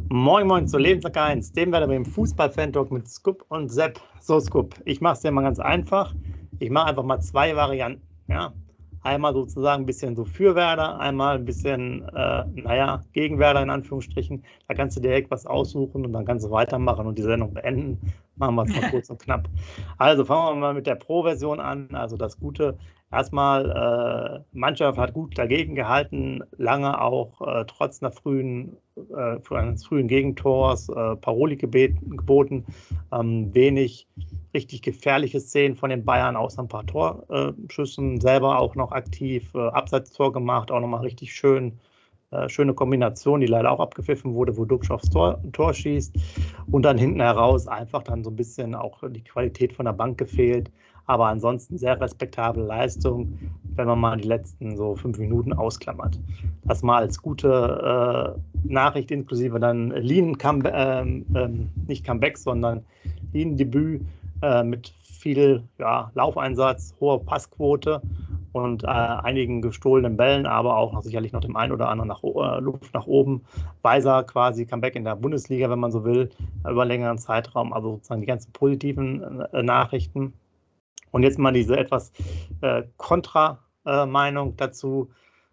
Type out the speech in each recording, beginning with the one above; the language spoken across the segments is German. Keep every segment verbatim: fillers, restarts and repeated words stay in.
Moin Moin zu Lebenslang eins, dem werden wir im Fußball-Fan-Talk mit Scoop und Sepp. So Scoop, ich mache es dir mal ganz einfach. Ich mache einfach mal zwei Varianten. Ja? Einmal sozusagen ein bisschen so für Werder, einmal ein bisschen, äh, naja, gegen Werder in Anführungsstrichen. Da kannst du direkt was aussuchen und dann kannst du weitermachen und die Sendung beenden. Machen wir es mal kurz und knapp. Also fangen wir mal mit der Pro-Version an. Also das Gute. Erstmal, äh, Mannschaft hat gut dagegen gehalten, lange auch äh, trotz einer frühen, äh, eines frühen Gegentors, äh, Paroli gebeten, geboten, ähm, wenig richtig gefährliche Szenen von den Bayern, außer ein paar Torschüssen, selber auch noch aktiv, äh, Abseitstor gemacht, auch nochmal richtig schön. Äh, schöne Kombination, die leider auch abgepfiffen wurde, wo Duxch aufs Tor, Tor schießt und dann hinten heraus einfach dann so ein bisschen auch die Qualität von der Bank gefehlt. Aber ansonsten sehr respektable Leistung, wenn man mal die letzten so fünf Minuten ausklammert. Das mal als gute äh, Nachricht, inklusive dann Lean, Come, ähm, ähm, nicht Comeback, sondern Lean-Debüt äh, mit viel ja, Laufeinsatz, hoher Passquote und äh, einigen gestohlenen Bällen, aber auch noch sicherlich noch dem einen oder anderen nach, äh, Luft nach oben. Weiser quasi Comeback in der Bundesliga, wenn man so will, über einen längeren Zeitraum, also sozusagen die ganzen positiven äh, Nachrichten. Und jetzt mal diese etwas äh, Kontra-Meinung äh, dazu.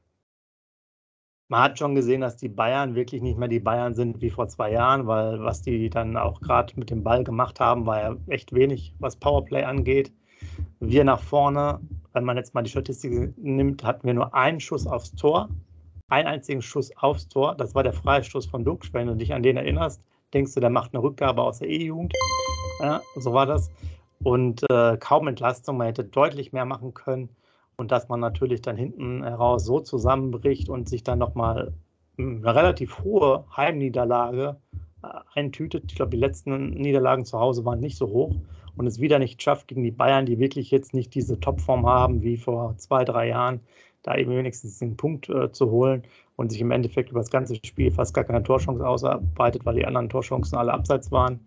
Man hat schon gesehen, dass die Bayern wirklich nicht mehr die Bayern sind wie vor zwei Jahren, weil was die dann auch gerade mit dem Ball gemacht haben, war ja echt wenig, was Powerplay angeht. Wir nach vorne, wenn man jetzt mal die Statistik nimmt, hatten wir nur einen Schuss aufs Tor, einen einzigen Schuss aufs Tor. Das war der Freistoß von Duxch. Wenn du dich an den erinnerst, denkst du, der macht eine Rückgabe aus der E-Jugend. Ja, so war das. Und äh, kaum Entlastung, man hätte deutlich mehr machen können. Und dass man natürlich dann hinten heraus so zusammenbricht und sich dann nochmal eine relativ hohe Heimniederlage äh, eintütet. Ich glaube, die letzten Niederlagen zu Hause waren nicht so hoch. Und es wieder nicht schafft gegen die Bayern, die wirklich jetzt nicht diese Topform haben wie vor zwei, drei Jahren, da eben wenigstens den Punkt äh, zu holen und sich im Endeffekt über das ganze Spiel fast gar keine Torchance ausarbeitet, weil die anderen Torchancen alle abseits waren.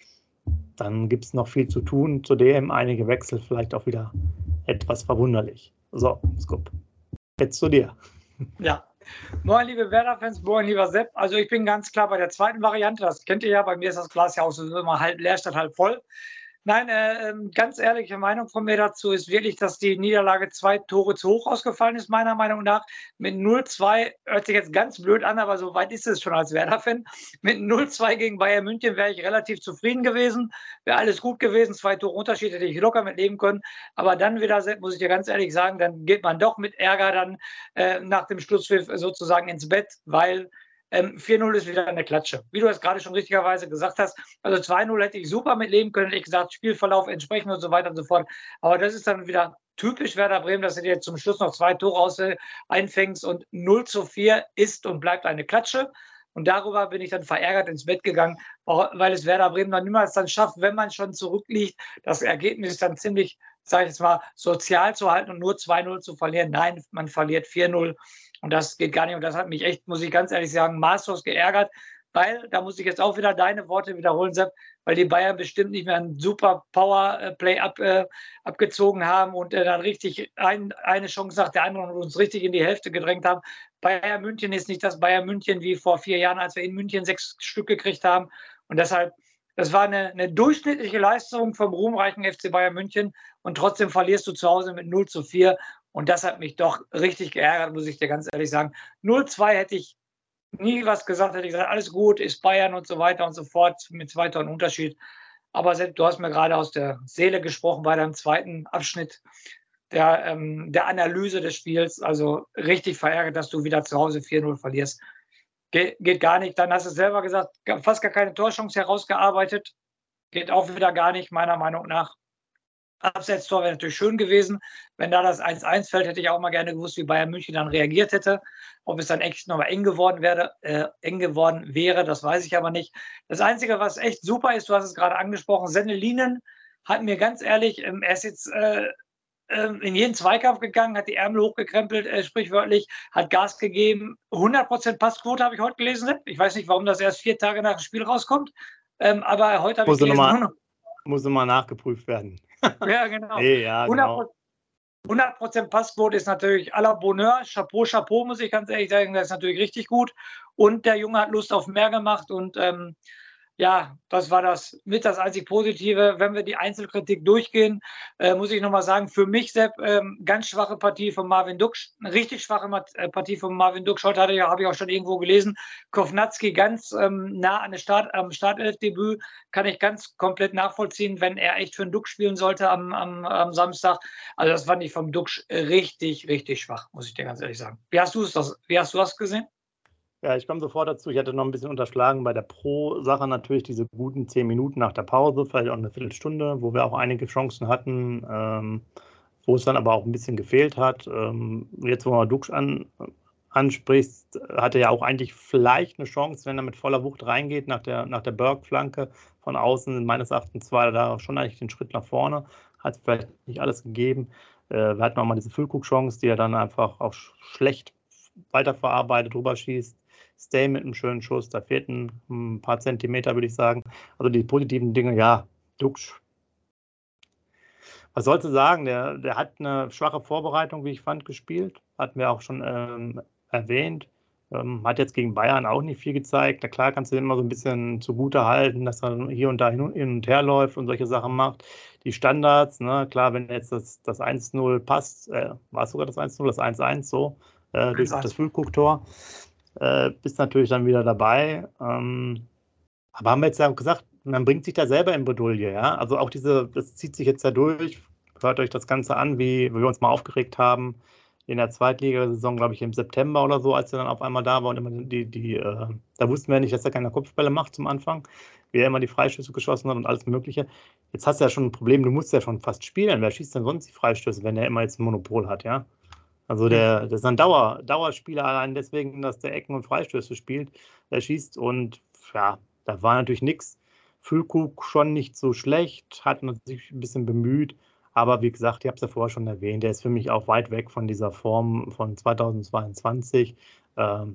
Dann gibt es noch viel zu tun. Zudem einige Wechsel vielleicht auch wieder etwas verwunderlich. So, Scoop. Jetzt zu dir. Ja. Moin, liebe Werder-Fans, moin, lieber Sepp. Also ich bin ganz klar bei der zweiten Variante. Das kennt ihr ja. Bei mir ist das Glas ja auch so immer halb leer statt halb voll. Nein, äh, ganz ehrliche Meinung von mir dazu ist wirklich, dass die Niederlage zwei Tore zu hoch ausgefallen ist, meiner Meinung nach. Mit null zwei, hört sich jetzt ganz blöd an, aber so weit ist es schon als Werder-Fan. Mit null zwei gegen Bayern München wäre ich relativ zufrieden gewesen. Wäre alles gut gewesen, zwei Tore Unterschied hätte ich locker mit leben können. Aber dann wieder, muss ich dir ganz ehrlich sagen, dann geht man doch mit Ärger dann äh, nach dem Schlusspfiff sozusagen ins Bett, weil Ähm, vier null ist wieder eine Klatsche. Wie du es gerade schon richtigerweise gesagt hast, also zwei null hätte ich super mitleben können, hätte ich gesagt, Spielverlauf entsprechend und so weiter und so fort. Aber das ist dann wieder typisch Werder Bremen, dass du dir zum Schluss noch zwei Tore aus, äh, einfängst und null zu vier ist und bleibt eine Klatsche. Und darüber bin ich dann verärgert ins Bett gegangen, weil es Werder Bremen dann niemals dann schafft, wenn man schon zurückliegt, das Ergebnis dann ziemlich, sage ich jetzt mal, sozial zu halten und nur zwei null zu verlieren. Nein, man verliert vier null. Und das geht gar nicht. Und das hat mich echt, muss ich ganz ehrlich sagen, maßlos geärgert, weil, da muss ich jetzt auch wieder deine Worte wiederholen, Sepp, weil die Bayern bestimmt nicht mehr ein super Powerplay ab, äh, abgezogen haben und äh, dann richtig ein, eine Chance nach der anderen und uns richtig in die Hälfte gedrängt haben. Bayern München ist nicht das Bayern München wie vor vier Jahren, als wir in München sechs Stück gekriegt haben. Und deshalb, das war eine, eine durchschnittliche Leistung vom ruhmreichen F C Bayern München und trotzdem verlierst du zu Hause mit null zu vier. Und das hat mich doch richtig geärgert, muss ich dir ganz ehrlich sagen. null zwei hätte ich nie was gesagt, hätte ich gesagt, alles gut, ist Bayern und so weiter und so fort, mit zwei Toren Unterschied. Aber Sepp, du hast mir gerade aus der Seele gesprochen bei deinem zweiten Abschnitt der, ähm, der Analyse des Spiels. Also richtig verärgert, dass du wieder zu Hause vier null verlierst. Ge geht gar nicht. Dann hast du selber gesagt, fast gar keine Torchance herausgearbeitet. Geht auch wieder gar nicht, meiner Meinung nach. Abseitstor wäre natürlich schön gewesen. Wenn da das eins eins fällt, hätte ich auch mal gerne gewusst, wie Bayern München dann reagiert hätte. Ob es dann echt nochmal eng geworden wäre, äh, eng geworden wäre, das weiß ich aber nicht. Das Einzige, was echt super ist, du hast es gerade angesprochen, Senne-Linen hat mir ganz ehrlich, ähm, er ist jetzt äh, äh, in jeden Zweikampf gegangen, hat die Ärmel hochgekrempelt, äh, sprichwörtlich, hat Gas gegeben. hundert Prozent Passquote habe ich heute gelesen. Ich weiß nicht, warum das erst vier Tage nach dem Spiel rauskommt. Ähm, aber heute habe ich gelesen, muss immer nachgeprüft werden. Ja, genau. Nee, ja, genau. hundert Prozent Passquote ist natürlich à la Bonheur. Chapeau, Chapeau, muss ich ganz ehrlich sagen. Das ist natürlich richtig gut. Und der Junge hat Lust auf mehr gemacht. Und ähm, ja, das war das mit das einzig Positive. Wenn wir die Einzelkritik durchgehen, äh, muss ich nochmal sagen, für mich, Sepp, ähm, ganz schwache Partie von Marvin Duksch. Eine richtig schwache Mat äh, Partie von Marvin Duksch. Heute hatte, ja, habe ich auch schon irgendwo gelesen. Kovnatski ganz ähm, nah an der Start, am Startelfdebüt. Kann ich ganz komplett nachvollziehen, wenn er echt für einen Duksch spielen sollte am, am, am Samstag. Also das fand ich vom Duksch richtig, richtig schwach, muss ich dir ganz ehrlich sagen. Wie hast du es das, wie hast du das gesehen? Ja, ich komme sofort dazu. Ich hatte noch ein bisschen unterschlagen bei der Pro-Sache natürlich diese guten zehn Minuten nach der Pause, vielleicht auch eine Viertelstunde, wo wir auch einige Chancen hatten, ähm, wo es dann aber auch ein bisschen gefehlt hat. Ähm, jetzt, wo man Duksch an, ansprichst, hatte er ja auch eigentlich vielleicht eine Chance, wenn er mit voller Wucht reingeht nach der, nach der Berg-Flanke von außen. Meines Erachtens war er da schon eigentlich den Schritt nach vorne, hat vielleicht nicht alles gegeben. Äh, wir hatten auch mal diese Füllkrug-Chance, die er dann einfach auch schlecht weiterverarbeitet, drüber schießt. Stay mit einem schönen Schuss, da fehlten ein paar Zentimeter, würde ich sagen. Also die positiven Dinge, ja, Duksch. Was sollst du sagen? Der, der hat eine schwache Vorbereitung, wie ich fand, gespielt. Hatten wir auch schon ähm, erwähnt. Ähm, hat jetzt gegen Bayern auch nicht viel gezeigt. Na klar kannst du immer so ein bisschen zugute halten, dass er hier und da hin und her läuft und solche Sachen macht. Die Standards, ne, klar, wenn jetzt das, das eins null passt, äh, war es sogar das eins null, das eins eins so, äh, durch das Füllkrug-Tor, äh, bist natürlich dann wieder dabei. Ähm, aber haben wir jetzt ja gesagt, man bringt sich da selber in Bredouille, ja. Also auch diese, das zieht sich jetzt ja durch. Hört euch das Ganze an, wie, wie wir uns mal aufgeregt haben in der Zweitligasaison, glaube ich, im September oder so, als er dann auf einmal da war und immer die, die, äh, da wussten wir nicht, dass er keine Kopfbälle macht zum Anfang, wie er immer die Freistöße geschossen hat und alles Mögliche. Jetzt hast du ja schon ein Problem, du musst ja schon fast spielen. Wer schießt denn sonst die Freistöße, wenn er immer jetzt ein Monopol hat, ja? Also der, der ist ein Dauer, Dauerspieler allein deswegen, dass der Ecken und Freistöße spielt, er schießt und ja, da war natürlich nichts. Füllkrug schon nicht so schlecht, hat sich ein bisschen bemüht, aber wie gesagt, ich habe es ja vorher schon erwähnt, der ist für mich auch weit weg von dieser Form von zweitausendzweiundzwanzig. Ähm,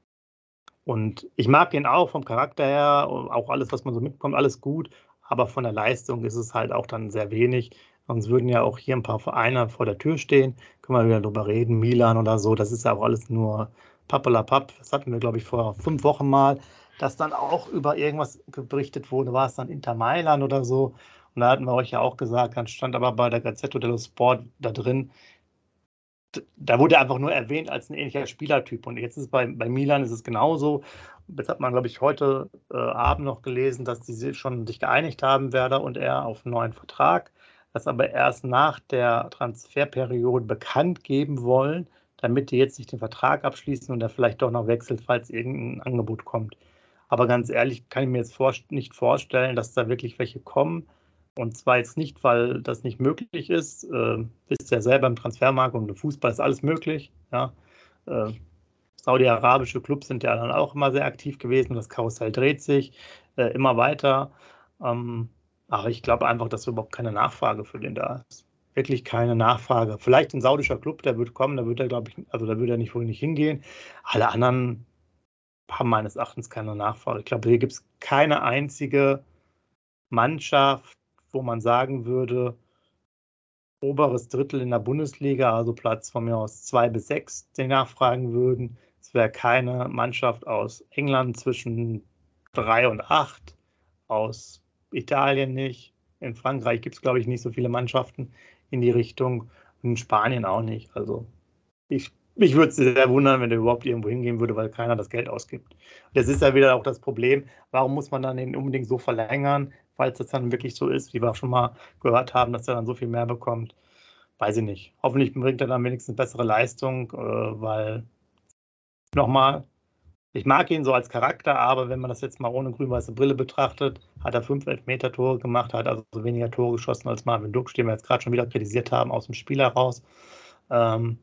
und ich mag ihn auch vom Charakter her, auch alles, was man so mitbekommt, alles gut, aber von der Leistung ist es halt auch dann sehr wenig. Sonst würden ja auch hier ein paar Vereine vor der Tür stehen. Können wir wieder drüber reden, Milan oder so. Das ist ja auch alles nur Pappelapapp. Das hatten wir, glaube ich, vor fünf Wochen mal, dass dann auch über irgendwas berichtet wurde. War es dann Inter Mailand oder so? Und da hatten wir euch ja auch gesagt, dann stand aber bei der Gazzetta dello Sport da drin, da wurde er einfach nur erwähnt als ein ähnlicher Spielertyp. Und jetzt ist bei, bei Milan ist es genauso. Jetzt hat man, glaube ich, heute äh, Abend noch gelesen, dass die schon sich geeinigt haben, Werder und er, auf einen neuen Vertrag, das aber erst nach der Transferperiode bekannt geben wollen, damit die jetzt nicht den Vertrag abschließen und er vielleicht doch noch wechselt, falls irgendein Angebot kommt. Aber ganz ehrlich, kann ich mir jetzt vor, nicht vorstellen, dass da wirklich welche kommen. Und zwar jetzt nicht, weil das nicht möglich ist. Äh, wisst ja selber, im Transfermarkt und im Fußball ist alles möglich. Ja. Äh, saudi-arabische Clubs sind ja dann auch immer sehr aktiv gewesen. Das Karussell dreht sich äh, immer weiter. Ähm, aber ich glaube einfach, dass überhaupt keine Nachfrage für den da ist. Wirklich keine Nachfrage. Vielleicht ein saudischer Club, der wird kommen, da wird er, glaube ich, also da wird er nicht wohl nicht hingehen. Alle anderen haben meines Erachtens keine Nachfrage. Ich glaube, hier gibt es keine einzige Mannschaft, wo man sagen würde, oberes Drittel in der Bundesliga, also Platz von mir aus zwei bis sechs, die nachfragen würden. Es wäre keine Mannschaft aus England zwischen drei und acht, aus Italien nicht. In Frankreich gibt es, glaube ich, nicht so viele Mannschaften in die Richtung. Und in Spanien auch nicht. Also ich, mich würde es sehr wundern, wenn der überhaupt irgendwo hingehen würde, weil keiner das Geld ausgibt. Das ist ja wieder auch das Problem. Warum muss man dann den unbedingt so verlängern, falls das dann wirklich so ist, wie wir auch schon mal gehört haben, dass er dann so viel mehr bekommt? Weiß ich nicht. Hoffentlich bringt er dann wenigstens bessere Leistung, äh, weil nochmal, ich mag ihn so als Charakter, aber wenn man das jetzt mal ohne grün-weiße Brille betrachtet, hat er fünf Elfmeter-Tore gemacht, hat also weniger Tore geschossen als Marvin Duksch, den wir jetzt gerade schon wieder kritisiert haben, aus dem Spiel heraus. Ähm,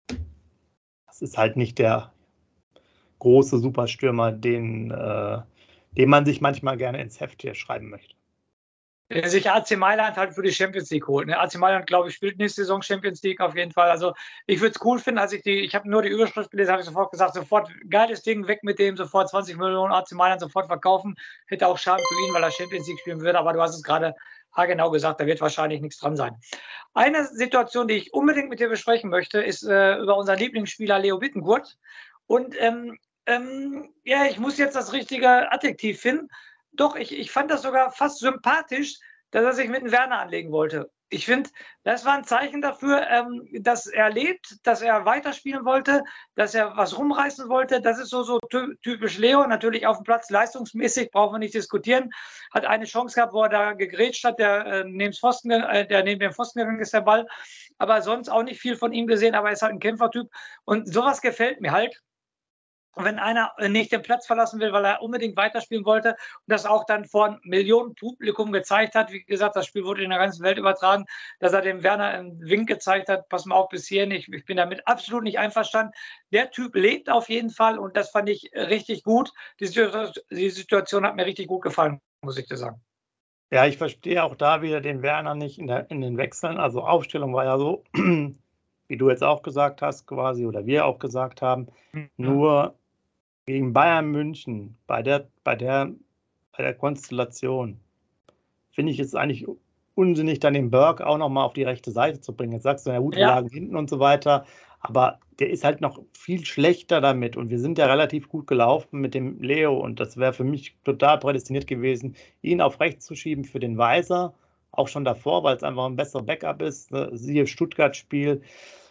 das ist halt nicht der große Superstürmer, den, äh, den man sich manchmal gerne ins Heft hier schreiben möchte. Der sich A C Mailand halt für die Champions League holt. Ne? A C Mailand, glaube ich, spielt nächste Saison Champions League auf jeden Fall. Also ich würde es cool finden, als ich die, ich habe nur die Überschrift gelesen, habe ich sofort gesagt, sofort geiles Ding, weg mit dem, sofort zwanzig Millionen A C Mailand sofort verkaufen. Hätte auch Schaden für ihn, weil er Champions League spielen würde, aber du hast es gerade genau gesagt, da wird wahrscheinlich nichts dran sein. Eine Situation, die ich unbedingt mit dir besprechen möchte, ist äh, über unseren Lieblingsspieler Leo Bittencourt. Und ähm, ähm, ja, ich muss jetzt das richtige Adjektiv finden. Doch, ich, ich fand das sogar fast sympathisch, dass er sich mit dem Werner anlegen wollte. Ich finde, das war ein Zeichen dafür, ähm, dass er lebt, dass er weiterspielen wollte, dass er was rumreißen wollte. Das ist so, so typisch Leo. Natürlich auf dem Platz leistungsmäßig, brauchen wir nicht diskutieren. Hat eine Chance gehabt, wo er da gegrätscht hat, der, äh, neben, Pfosten, äh, der neben dem Pfosten gegangen ist, der Ball. Aber sonst auch nicht viel von ihm gesehen, aber er ist halt ein Kämpfertyp. Und sowas gefällt mir halt. Und wenn einer nicht den Platz verlassen will, weil er unbedingt weiterspielen wollte und das auch dann vor einem Millionenpublikum gezeigt hat, wie gesagt, das Spiel wurde in der ganzen Welt übertragen, dass er dem Werner einen Wink gezeigt hat, pass mal auf bis hierhin, ich, ich bin damit absolut nicht einverstanden. Der Typ lebt auf jeden Fall und das fand ich richtig gut. Die, die Situation hat mir richtig gut gefallen, muss ich dir sagen. Ja, ich verstehe auch da wieder den Werner nicht in, der, in den Wechseln. Also Aufstellung war ja so, wie du jetzt auch gesagt hast, quasi, oder wir auch gesagt haben, mhm. nur gegen Bayern München, bei der, bei der, bei der Konstellation, finde ich es eigentlich unsinnig, dann den Burke auch nochmal auf die rechte Seite zu bringen. Jetzt sagst du, na gut, wir ja. lagen hinten und so weiter, aber der ist halt noch viel schlechter damit und wir sind ja relativ gut gelaufen mit dem Leo und das wäre für mich total prädestiniert gewesen, ihn auf rechts zu schieben für den Weiser, auch schon davor, weil es einfach ein besserer Backup ist, ne? Siehe Stuttgart-Spiel,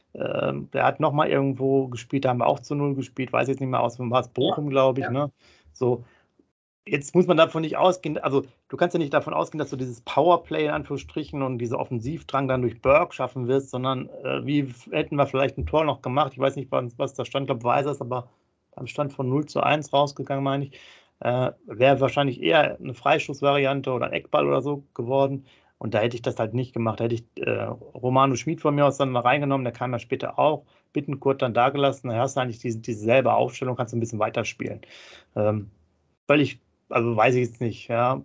ähm, der hat nochmal irgendwo gespielt, da haben wir auch zu Null gespielt, weiß jetzt nicht mehr aus, war es Bochum, ja. glaube ich, ja. ne? So, jetzt muss man davon nicht ausgehen, also du kannst ja nicht davon ausgehen, dass du dieses Powerplay in Anführungsstrichen und diese Offensivdrang dann durch Burke schaffen wirst, sondern äh, wie hätten wir vielleicht ein Tor noch gemacht, ich weiß nicht, was da stand, ich glaube, Weiser ist aber beim Stand von null zu eins rausgegangen, meine ich, äh, wäre wahrscheinlich eher eine Freischussvariante oder ein Eckball oder so geworden und da hätte ich das halt nicht gemacht, da hätte ich äh, Romano Schmid von mir aus dann mal reingenommen, der kam ja später auch, Bittencourt dann da gelassen, da hast du eigentlich diese, dieselbe Aufstellung, kannst du ein bisschen weiterspielen. Ähm, völlig Also weiß ich jetzt nicht, ja.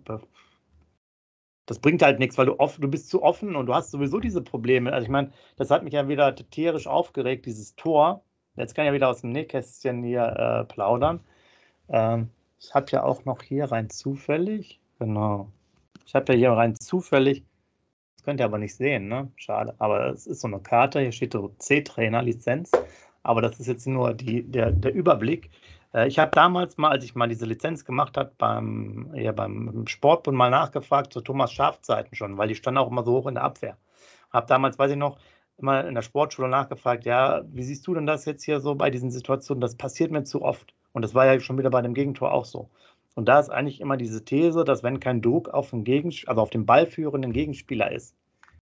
Das bringt halt nichts, weil du offen, du bist zu offen und du hast sowieso diese Probleme. Also ich meine, das hat mich ja wieder tierisch aufgeregt, dieses Tor. Jetzt kann ich ja wieder aus dem Nähkästchen hier äh, plaudern. Ähm, ich habe ja auch noch hier rein zufällig, genau. Ich habe ja hier rein zufällig, das könnt ihr aber nicht sehen, ne? Schade. Aber es ist so eine Karte, hier steht so C-Trainer-Lizenz. Aber das ist jetzt nur die, der, der Überblick. Ich habe damals mal, als ich mal diese Lizenz gemacht habe, beim, ja, beim Sportbund mal nachgefragt zu Thomas Schaaf-Zeiten schon, weil die standen auch immer so hoch in der Abwehr. Habe damals, weiß ich noch, immer in der Sportschule nachgefragt, ja, wie siehst du denn das jetzt hier so bei diesen Situationen? Das passiert mir zu oft. Und das war ja schon wieder bei dem Gegentor auch so. Und da ist eigentlich immer diese These, dass wenn kein Druck auf den, Gegens- also auf den ballführenden Gegenspieler ist,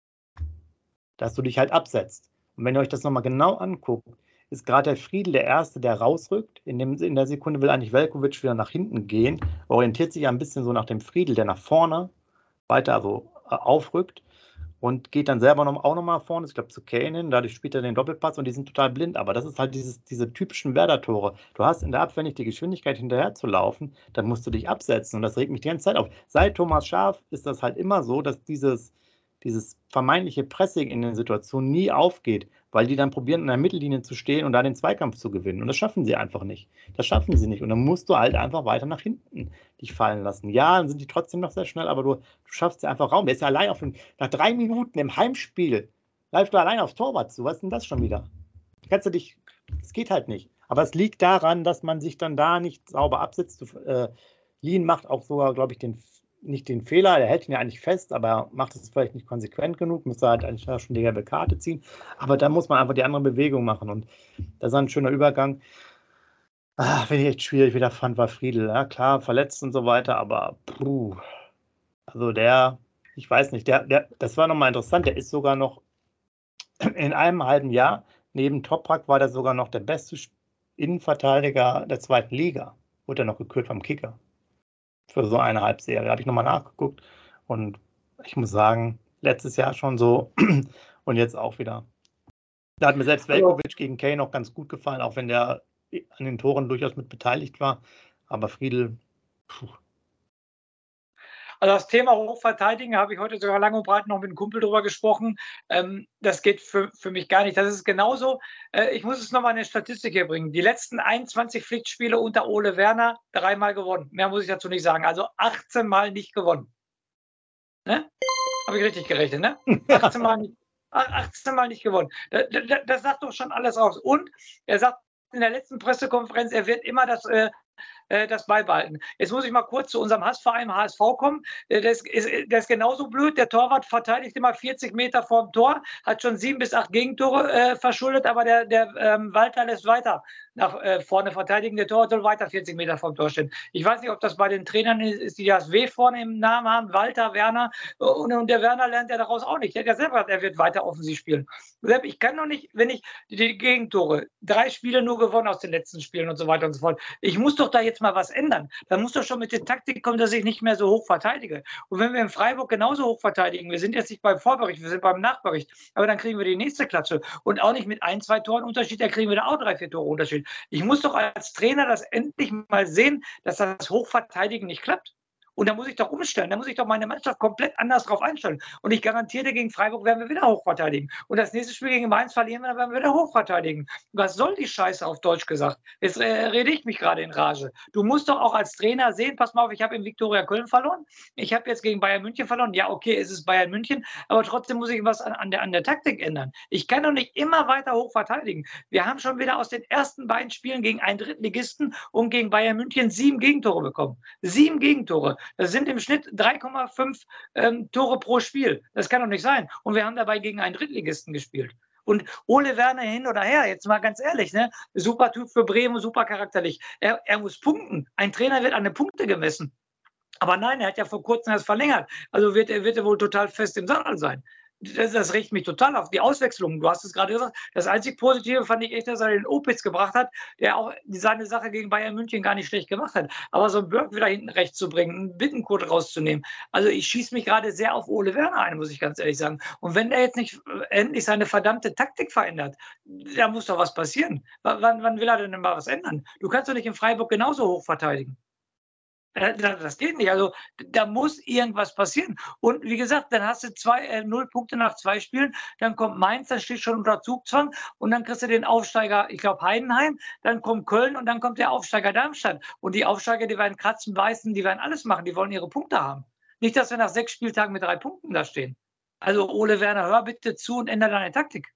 dass du dich halt absetzt. Und wenn ihr euch das nochmal genau anguckt, ist gerade der Friedl der Erste, der rausrückt. In, dem, in der Sekunde will eigentlich Veljković wieder nach hinten gehen, orientiert sich ein bisschen so nach dem Friedl, der nach vorne weiter also äh, aufrückt und geht dann selber noch, auch nochmal vorne, ich glaube zu Kane hin, dadurch spielt er den Doppelpass und die sind total blind. Aber das ist halt dieses, diese typischen Werder-Tore. Du hast in der Abwehr nicht die Geschwindigkeit hinterher zu laufen, dann musst du dich absetzen und das regt mich die ganze Zeit auf. Seit Thomas Schaaf ist das halt immer so, dass dieses dieses vermeintliche Pressing in den Situationen nie aufgeht, weil die dann probieren, in der Mittellinie zu stehen und da den Zweikampf zu gewinnen. Und das schaffen sie einfach nicht. Das schaffen sie nicht. Und dann musst du halt einfach weiter nach hinten dich fallen lassen. Ja, dann sind die trotzdem noch sehr schnell, aber du, du schaffst ja einfach Raum. Der ist ja allein auf den, nach drei Minuten im Heimspiel, läufst du allein aufs Torwart zu. Was ist denn das schon wieder? Kannst du dich, es geht halt nicht. Aber es liegt daran, dass man sich dann da nicht sauber absetzt. Du, äh, Lien macht auch sogar, glaube ich, den nicht den Fehler, er hält ihn ja eigentlich fest, aber er macht es vielleicht nicht konsequent genug, müsste halt eigentlich schon die gelbe Karte ziehen, aber da muss man einfach die andere Bewegung machen und das ist ein schöner Übergang. Ah, wenn ich echt schwierig wieder fand, war Friedl, ja klar, verletzt und so weiter, aber puh, also der, ich weiß nicht, der, der, das war nochmal interessant, der ist sogar noch in einem halben Jahr, neben Toprak war der sogar noch der beste Innenverteidiger der zweiten Liga, wurde er noch gekürt vom Kicker. Für so eine Halbserie. Habe ich nochmal nachgeguckt und ich muss sagen, letztes Jahr schon so und jetzt auch wieder. Da hat mir selbst Veljković gegen Kane noch ganz gut gefallen, auch wenn der an den Toren durchaus mit beteiligt war. Aber Friedl, puh. Also das Thema Hochverteidigen habe ich heute sogar lang und breit noch mit einem Kumpel drüber gesprochen. Ähm, das geht für, für mich gar nicht. Das ist genauso. Äh, ich muss es nochmal in eine Statistik hier bringen. Die letzten einundzwanzig Pflichtspiele unter Ole Werner dreimal gewonnen. Mehr muss ich dazu nicht sagen. Also achtzehn Mal nicht gewonnen. Ne? Habe ich richtig gerechnet, ne? achtzehn Mal nicht, achtzehn Mal nicht gewonnen. Das, das, das sagt doch schon alles aus. Und er sagt in der letzten Pressekonferenz, er wird immer das äh, das beibehalten. Jetzt muss ich mal kurz zu unserem Hassverein H S V kommen. Das ist, das ist genauso blöd. Der Torwart verteidigt immer vierzig Meter vorm Tor, hat schon sieben bis acht Gegentore äh, verschuldet, aber der, der ähm, Walter lässt weiter nach äh, vorne verteidigen. Der Torwart soll weiter vierzig Meter vorm Tor stehen. Ich weiß nicht, ob das bei den Trainern ist, die das W vorne im Namen haben, Walter, Werner. Und, und der Werner lernt ja daraus auch nicht. Der hat ja selber gesagt, er wird weiter offensiv spielen. Ich kann doch nicht, wenn ich die Gegentore, drei Spiele nur gewonnen aus den letzten Spielen und so weiter und so fort. Ich muss doch da jetzt mal was ändern. Da muss doch schon mit der Taktik kommen, dass ich nicht mehr so hoch verteidige. Und wenn wir in Freiburg genauso hoch verteidigen, wir sind jetzt nicht beim Vorbericht, wir sind beim Nachbericht, aber dann kriegen wir die nächste Klatsche. Und auch nicht mit ein, zwei Toren Unterschied, da kriegen wir da auch drei, vier Tore Unterschied. Ich muss doch als Trainer das endlich mal sehen, dass das Hochverteidigen nicht klappt. Und da muss ich doch umstellen, da muss ich doch meine Mannschaft komplett anders drauf einstellen. Und ich garantiere, gegen Freiburg werden wir wieder hochverteidigen. Und das nächste Spiel gegen Mainz verlieren wir, dann werden wir wieder hochverteidigen. Was soll die Scheiße auf Deutsch gesagt? Jetzt äh, rede ich mich gerade in Rage. Du musst doch auch als Trainer sehen, pass mal auf, ich habe in Viktoria Köln verloren, ich habe jetzt gegen Bayern München verloren. Ja, okay, es ist Bayern München, aber trotzdem muss ich was an, an, der, an der Taktik ändern. Ich kann doch nicht immer weiter hoch verteidigen. Wir haben schon wieder aus den ersten beiden Spielen gegen einen Drittligisten und gegen Bayern München sieben Gegentore bekommen. Sieben Gegentore. Das sind im Schnitt drei Komma fünf ähm, Tore pro Spiel. Das kann doch nicht sein. Und wir haben dabei gegen einen Drittligisten gespielt. Und Ole Werner hin oder her, jetzt mal ganz ehrlich, ne? Super Typ für Bremen, super charakterlich. Er, er muss punkten. Ein Trainer wird an den Punkte gemessen. Aber nein, er hat ja vor kurzem das verlängert. Also wird er, wird er wohl total fest im Sattel sein. Das, das riecht mich total auf. Die Auswechslung, du hast es gerade gesagt, das einzig Positive fand ich echt, dass er den Opitz gebracht hat, der auch seine Sache gegen Bayern München gar nicht schlecht gemacht hat. Aber so einen Burg wieder hinten rechts zu bringen, einen Bittenkurt rauszunehmen, also ich schieße mich gerade sehr auf Ole Werner ein, muss ich ganz ehrlich sagen. Und wenn er jetzt nicht endlich seine verdammte Taktik verändert, da muss doch was passieren. Wann, wann will er denn mal was ändern? Du kannst doch nicht in Freiburg genauso hoch verteidigen. Das geht nicht. Also da muss irgendwas passieren. Und wie gesagt, dann hast du zwei, äh, null Punkte nach zwei Spielen, dann kommt Mainz, dann steht schon unter Zugzwang und dann kriegst du den Aufsteiger, ich glaube Heidenheim, dann kommt Köln und dann kommt der Aufsteiger Darmstadt. Und die Aufsteiger, die werden kratzen, beißen, die werden alles machen, die wollen ihre Punkte haben. Nicht, dass wir nach sechs Spieltagen mit drei Punkten da stehen. Also Ole Werner, hör bitte zu und ändere deine Taktik.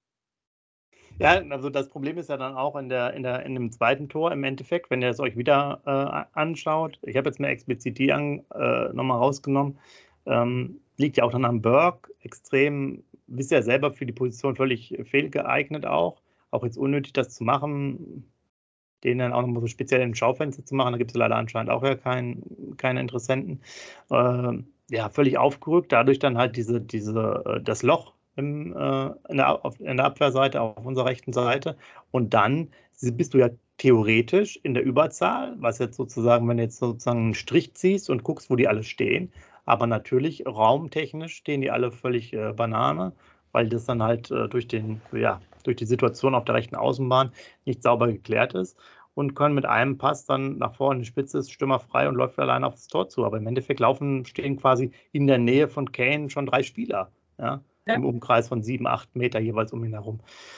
Ja, also das Problem ist ja dann auch in, der, in, der, in dem zweiten Tor im Endeffekt, wenn ihr es euch wieder äh, anschaut. Ich habe jetzt mir explizit die an, äh, nochmal rausgenommen. Ähm, liegt ja auch dann am Burke, extrem, wisst ihr ja selber, für die Position völlig fehlgeeignet auch. Auch jetzt unnötig, das zu machen, den dann auch nochmal so speziell im Schaufenster zu machen. Da gibt es leider anscheinend auch ja kein, keine Interessenten. Äh, ja, völlig aufgerückt, dadurch dann halt diese, diese, das Loch Im, äh, in, der, auf, in der Abwehrseite, auf unserer rechten Seite. Und dann bist du ja theoretisch in der Überzahl, was jetzt sozusagen, wenn du jetzt sozusagen einen Strich ziehst und guckst, wo die alle stehen, aber natürlich raumtechnisch stehen die alle völlig äh, Banane, weil das dann halt äh, durch, den, ja, durch die Situation auf der rechten Außenbahn nicht sauber geklärt ist und können mit einem Pass dann nach vorne, die Spitze ist stürmerfrei und läuft allein aufs Tor zu. Aber im Endeffekt laufen, stehen quasi in der Nähe von Kane schon drei Spieler, ja, ja. Im Umkreis von sieben, acht Meter jeweils um ihn herum.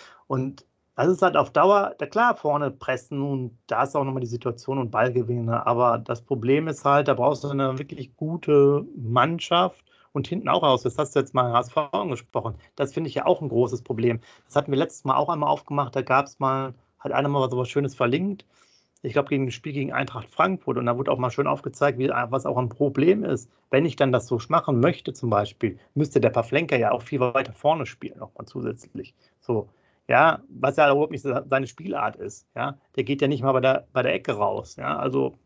Und das ist halt auf Dauer, da klar, vorne pressen und da ist auch nochmal die Situation und Ballgewinne. Aber das Problem ist halt, da brauchst du eine wirklich gute Mannschaft und hinten auch raus. Das hast du jetzt mal H S V angesprochen. Das finde ich ja auch ein großes Problem. Das hatten wir letztes Mal auch einmal aufgemacht. Da gab es mal, hat einer mal so was Schönes verlinkt. Ich glaube, gegen das Spiel gegen Eintracht Frankfurt. Und da wurde auch mal schön aufgezeigt, wie, was auch ein Problem ist. Wenn ich dann das so machen möchte zum Beispiel, müsste der Pavlenka ja auch viel weiter vorne spielen, nochmal zusätzlich. So, ja, was ja überhaupt nicht seine Spielart ist. Ja, der geht ja nicht mal bei der, bei der Ecke raus. Ja, also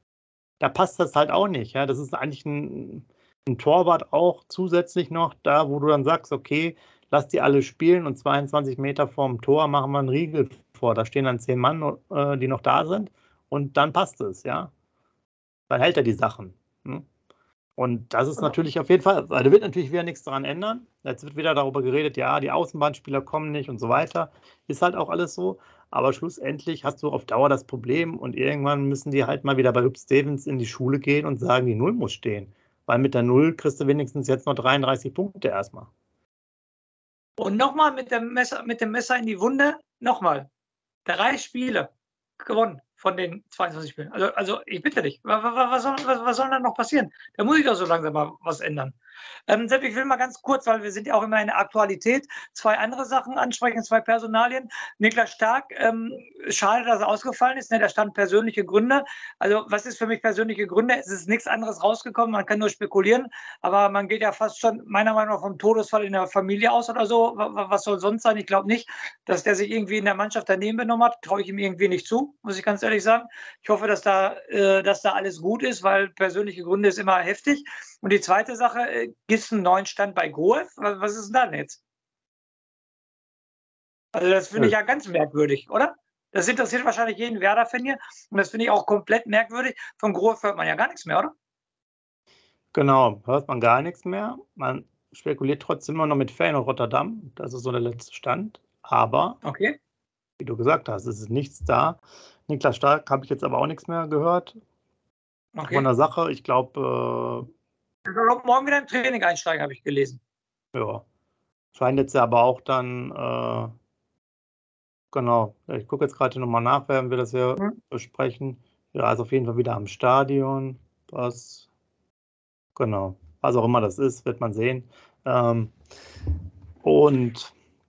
da passt das halt auch nicht. Ja, das ist eigentlich ein, ein Torwart auch zusätzlich noch da, wo du dann sagst, okay, lass die alle spielen und zweiundzwanzig Meter vorm Tor machen wir einen Riegel vor. Da stehen dann zehn Mann, äh, die noch da sind und dann passt es, ja. Dann hält er die Sachen. Hm? Und das ist natürlich auf jeden Fall, weil da wird natürlich wieder nichts daran ändern. Jetzt wird wieder darüber geredet, ja, die Außenbahnspieler kommen nicht und so weiter. Ist halt auch alles so. Aber schlussendlich hast du auf Dauer das Problem und irgendwann müssen die halt mal wieder bei Hüb Stevens in die Schule gehen und sagen, die Null muss stehen. Weil mit der Null kriegst du wenigstens jetzt noch dreiunddreißig Punkte erstmal. Und nochmal mit dem Messer, mit dem Messer in die Wunde, nochmal. Drei Spiele gewonnen. von den zweiundzwanzig Spielen. Also, also ich bitte dich, was, was, soll, was, was soll da noch passieren? Da muss ich doch so langsam mal was ändern. Ähm, Sepp, ich will mal ganz kurz, weil wir sind ja auch immer in der Aktualität, zwei andere Sachen ansprechen, zwei Personalien. Niklas Stark, ähm, schade, dass er ausgefallen ist, ne? Da stand persönliche Gründe. Also was ist für mich persönliche Gründe? Es ist nichts anderes rausgekommen, man kann nur spekulieren, aber man geht ja fast schon meiner Meinung nach vom Todesfall in der Familie aus oder so. Was soll sonst sein? Ich glaube nicht, dass der sich irgendwie in der Mannschaft daneben benommen hat. Traue ich ihm irgendwie nicht zu, muss ich ganz ehrlich sagen. Ich hoffe, dass da, äh, dass da alles gut ist, weil persönliche Gründe ist immer heftig. Und die zweite Sache, äh, gibt es einen neuen Stand bei Groev? Was, was ist denn da denn jetzt? Also das finde ich ja ganz merkwürdig, oder? Das interessiert wahrscheinlich jeden Werder-Fan hier. Und das finde ich auch komplett merkwürdig. Von Groev hört man ja gar nichts mehr, oder? Genau, hört man gar nichts mehr. Man spekuliert trotzdem immer noch mit Feyenoord Rotterdam. Das ist so der letzte Stand. Aber, okay, wie du gesagt hast, es ist nichts da. Niklas Stark habe ich jetzt aber auch nichts mehr gehört. Okay. Von der Sache, ich glaube... Äh, morgen wieder im Training einsteigen, habe ich gelesen. Ja, scheint jetzt aber auch dann... Äh, genau, ich gucke jetzt gerade nochmal nach, werden wir das ja mhm. besprechen. Ja, ist auf jeden Fall wieder am Stadion. Was... Genau, was auch immer das ist, wird man sehen. Ähm, und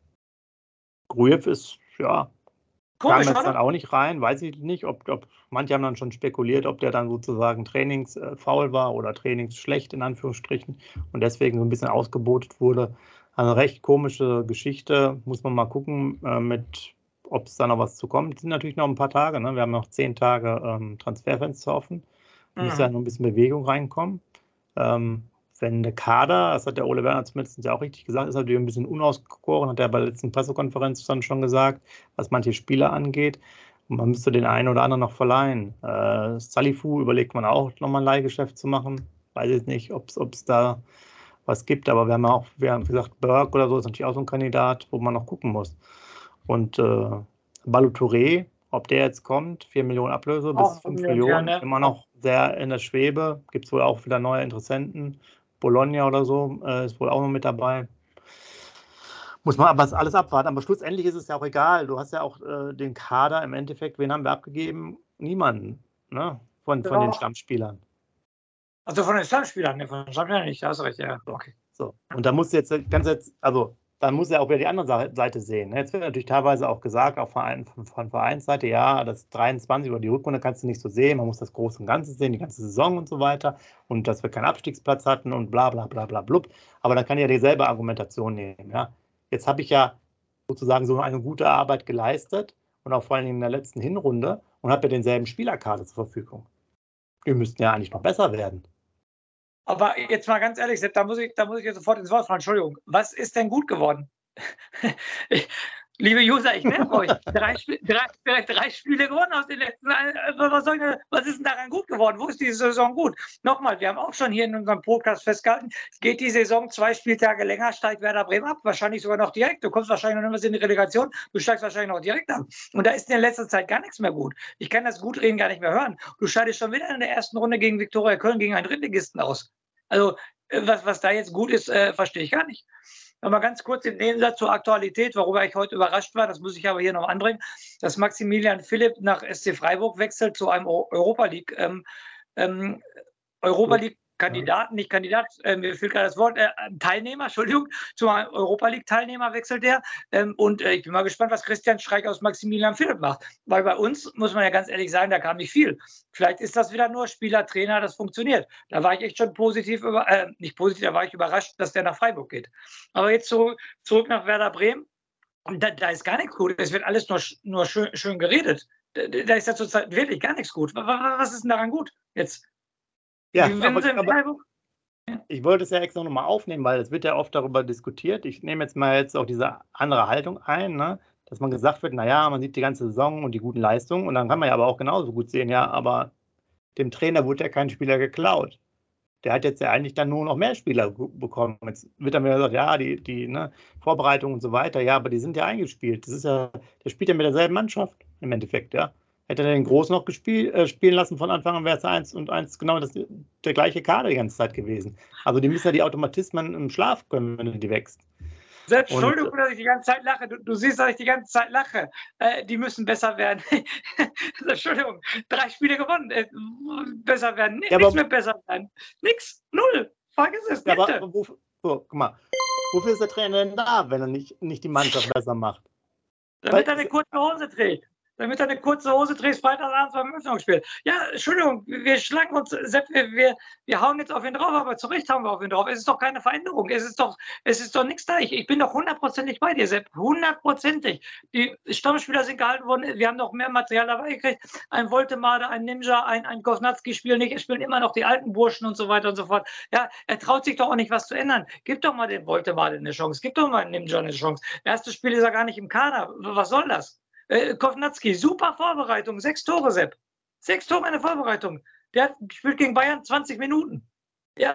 Grujew ist, ja, kam jetzt dann auch nicht rein, weiß ich nicht, ob, ob manche haben dann schon spekuliert, ob der dann sozusagen trainingsfaul war oder trainingsschlecht in Anführungsstrichen und deswegen so ein bisschen ausgebotet wurde. Eine recht komische Geschichte, muss man mal gucken, äh, mit, ob es da noch was zu kommt. Es sind natürlich noch ein paar Tage, ne? Wir haben noch zehn Tage ähm, Transferfenster offen. Da mhm. muss ja noch ein bisschen Bewegung reinkommen. Ähm, wenn der Kader, das hat der Ole Werner zumindest ja auch richtig gesagt, ist natürlich ein bisschen unausgegoren, hat er bei der letzten Pressekonferenz dann schon gesagt, was manche Spieler angeht. Und man müsste den einen oder anderen noch verleihen. Äh, Salifu überlegt man auch, nochmal ein Leihgeschäft zu machen. Weiß ich nicht, ob es da was gibt, aber wir haben ja auch, wir haben gesagt, Berg oder so ist natürlich auch so ein Kandidat, wo man noch gucken muss. Und äh, Balou Touré, ob der jetzt kommt, vier Millionen Ablöse bis oh, fünf Millionen, ja, ne? Immer noch sehr in der Schwebe. Gibt es wohl auch wieder neue Interessenten. Bologna oder so äh, ist wohl auch noch mit dabei. Muss man aber alles abwarten. Aber schlussendlich ist es ja auch egal. Du hast ja auch äh, den Kader im Endeffekt. Wen haben wir abgegeben? Niemanden, ne? Von, von den Stammspielern. Also von den Stammspielern, ne? Von den Stammspielern nicht. Da hast du recht, ja. Okay. So. Und da musst du jetzt ganz jetzt, also dann muss er auch wieder die andere Seite sehen. Jetzt wird natürlich teilweise auch gesagt, auch von, von Vereinsseite, ja, das dreiundzwanzig über die Rückrunde kannst du nicht so sehen, man muss das Große und Ganze sehen, die ganze Saison und so weiter und dass wir keinen Abstiegsplatz hatten und bla bla bla bla blub. Aber dann kann ich ja dieselbe Argumentation nehmen. Ja. Jetzt habe ich ja sozusagen so eine gute Arbeit geleistet und auch vor allem in der letzten Hinrunde und habe ja denselben Spielerkader zur Verfügung. Wir müssten ja eigentlich noch besser werden. Aber jetzt mal ganz ehrlich, Sepp, da muss ich, da muss ich jetzt sofort ins Wort fallen. Entschuldigung, was ist denn gut geworden? ich, liebe User, ich nerv euch. Drei, drei, drei Spiele gewonnen aus den letzten. Was, soll ich, was ist denn daran gut geworden? Wo ist die Saison gut? Nochmal, wir haben auch schon hier in unserem Podcast festgehalten, geht die Saison zwei Spieltage länger, steigt Werder Bremen ab. Wahrscheinlich sogar noch direkt. Du kommst wahrscheinlich noch nicht in die Relegation, du steigst wahrscheinlich noch direkt ab. Und da ist in der letzten Zeit gar nichts mehr gut. Ich kann das Gutreden gar nicht mehr hören. Du scheidest schon wieder in der ersten Runde gegen Viktoria Köln, gegen einen Drittligisten aus. Also, was, was da jetzt gut ist, äh, verstehe ich gar nicht. Nochmal ganz kurz im Nebensatz zur Aktualität, worüber ich heute überrascht war, das muss ich aber hier noch anbringen, dass Maximilian Philipp nach S C Freiburg wechselt zu einem Europa League, ähm, ähm, Europa League Kandidaten, nicht Kandidat, äh, mir fehlt gerade das Wort, äh, Teilnehmer, Entschuldigung, zum Europa League-Teilnehmer wechselt er. Ähm, und äh, ich bin mal gespannt, was Christian Streich aus Maximilian Philipp macht. Weil bei uns, muss man ja ganz ehrlich sagen, da kam nicht viel. Vielleicht ist das wieder nur Spieler, Trainer, das funktioniert. Da war ich echt schon positiv, über, äh, nicht positiv, da war ich überrascht, dass der nach Freiburg geht. Aber jetzt zurück, zurück nach Werder Bremen. Und da, da ist gar nichts gut. Es wird alles nur, nur schön, schön geredet. Da, da ist ja zurzeit wirklich gar nichts gut. Was ist denn daran gut jetzt? Ja, aber, aber ich wollte es ja extra nochmal aufnehmen, weil es wird ja oft darüber diskutiert. Ich nehme jetzt mal jetzt auch diese andere Haltung ein, ne? Dass man gesagt wird, naja, man sieht die ganze Saison und die guten Leistungen und dann kann man ja aber auch genauso gut sehen, ja, aber dem Trainer wurde ja kein Spieler geklaut. Der hat jetzt ja eigentlich dann nur noch mehr Spieler bekommen. Jetzt wird dann wieder gesagt, ja, die, die ne, Vorbereitung und so weiter, ja, aber die sind ja eingespielt. Das ist ja, der spielt ja mit derselben Mannschaft im Endeffekt, ja. Hätte er den Groß noch gespielt, äh, spielen lassen von Anfang an, wäre es eins und eins genau das, der gleiche Kader die ganze Zeit gewesen. Also die müssen ja die Automatismen im Schlaf können, wenn du die wächst. Selbst, Und Entschuldigung, dass ich die ganze Zeit lache. Du, du siehst, dass ich die ganze Zeit lache. Äh, die müssen besser werden. Entschuldigung, drei Spiele gewonnen. Äh, besser werden. ja, Nichts aber, mehr besser werden. Nix. Null. Vergiss es. ja, aber Niente. wo, so, guck mal, wofür ist der Trainer denn da, wenn er nicht, nicht die Mannschaft besser macht? Damit Weil, er eine kurze Hose trägt. Damit er eine kurze Hose trägt, Freitagabends beim Öffnungsspiel. Ja, Entschuldigung, wir schlagen uns, Sepp, wir, wir, wir hauen jetzt auf ihn drauf, aber zu Recht hauen wir auf ihn drauf. Es ist doch keine Veränderung. Es ist doch, es ist doch nichts da. Ich, ich bin doch hundertprozentig bei dir, Sepp. Hundertprozentig. Die Stammspieler sind gehalten worden. Wir haben noch mehr Material dabei gekriegt. Ein Voltemade, ein Ninja, ein, ein Kovnatski spielen nicht. Es spielen immer noch die alten Burschen und so weiter und so fort. Ja, er traut sich doch auch nicht, was zu ändern. Gib doch mal dem Voltemade eine Chance. Gib doch mal dem Ninja eine Chance. Erstes Spiel ist er gar nicht im Kader. Was soll das? Äh, Kovnatski, super Vorbereitung, sechs Tore, Sepp. Sechs Tore in der Vorbereitung. Der hat gespielt gegen Bayern zwanzig Minuten. Ja,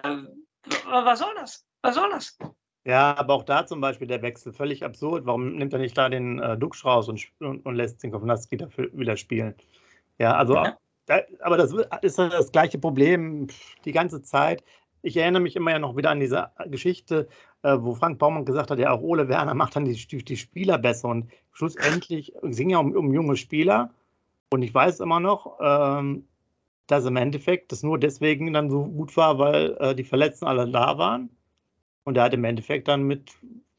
was soll das? Was soll das? ja, aber auch da zum Beispiel der Wechsel völlig absurd. Warum nimmt er nicht da den äh, Duxch raus und, und, und lässt den Kovnatski dafür wieder spielen? Ja, also, Ja. Da, aber das ist das gleiche Problem die ganze Zeit. Ich erinnere mich immer ja noch wieder an diese Geschichte, äh, wo Frank Baumann gesagt hat, ja, auch Ole Werner macht dann die, die Spieler besser. Und schlussendlich es ging ja um, um junge Spieler. Und ich weiß immer noch, ähm, dass im Endeffekt das nur deswegen dann so gut war, weil äh, die Verletzten alle da waren. Und er hat im Endeffekt dann mit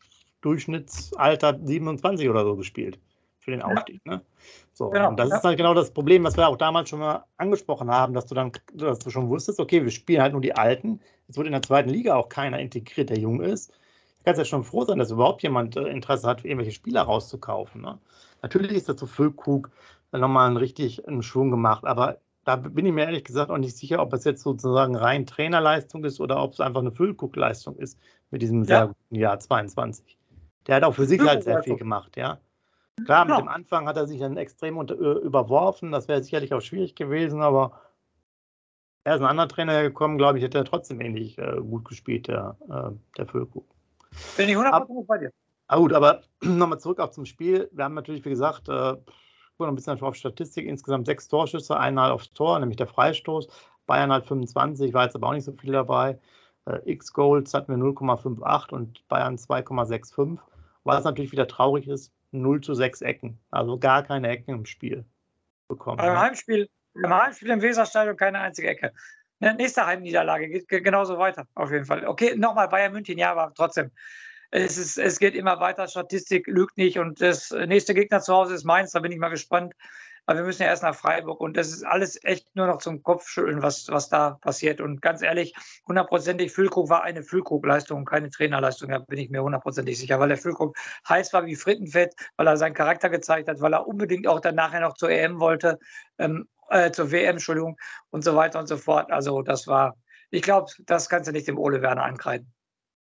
Durchschnittsalter siebenundzwanzig oder so gespielt für den Aufstieg. Ja. Ne? So, genau, und das ja. ist halt genau das Problem, was wir auch damals schon mal angesprochen haben, dass du dann, dass du schon wusstest, okay, wir spielen halt nur die Alten. Jetzt wird in der zweiten Liga auch keiner integriert, der jung ist. Du kannst ja schon froh sein, dass überhaupt jemand äh, Interesse hat, irgendwelche Spieler rauszukaufen. Ne? Natürlich ist dazu Füllkrug nochmal einen richtig einen Schwung gemacht, aber da bin ich mir ehrlich gesagt auch nicht sicher, ob es jetzt sozusagen rein Trainerleistung ist oder ob es einfach eine Füllkrug-Leistung ist mit diesem sehr ja. guten Jahr zweiundzwanzig. Der hat auch für sich halt sehr viel gemacht, ja. Klar, mit ja. dem Anfang hat er sich dann extrem unter, überworfen, das wäre sicherlich auch schwierig gewesen, aber er ist ein anderer Trainer gekommen, glaube ich, hätte er trotzdem ähnlich äh, gut gespielt, der, äh, der Füllkrug. Bin ich hundert Prozent bei dir. Ah, gut, aber nochmal zurück auch zum Spiel. Wir haben natürlich, wie gesagt, äh, noch ein bisschen auf Statistik, insgesamt sechs Torschüsse, einmal aufs Tor, nämlich der Freistoß. Bayern hat fünfundzwanzig, war jetzt aber auch nicht so viel dabei. Äh, X-Goals hatten wir null Komma fünfundachtzig und Bayern zwei Komma fünfundsechzig. Was natürlich wieder traurig ist, null zu sechs Ecken. Also gar keine Ecken im Spiel bekommen. Beim Heimspiel, beim Heimspiel im Weserstadion keine einzige Ecke. Nächste Heimniederlage geht genauso weiter, auf jeden Fall. Okay, nochmal Bayern München, ja, aber trotzdem. Es, ist, es geht immer weiter, Statistik lügt nicht und das nächste Gegner zu Hause ist Mainz, da bin ich mal gespannt. Aber wir müssen ja erst nach Freiburg und das ist alles echt nur noch zum Kopfschütteln, was, was da passiert. Und ganz ehrlich, hundertprozentig Füllkrug war eine Füllkrug-Leistung, keine Trainerleistung, da bin ich mir hundertprozentig sicher, weil der Füllkrug heiß war wie Frittenfett, weil er seinen Charakter gezeigt hat, weil er unbedingt auch dann nachher noch zur E M wollte, ähm, äh, zur W M, Entschuldigung, und so weiter und so fort. Also das war, ich glaube, das kannst du nicht dem Ole Werner ankreiden.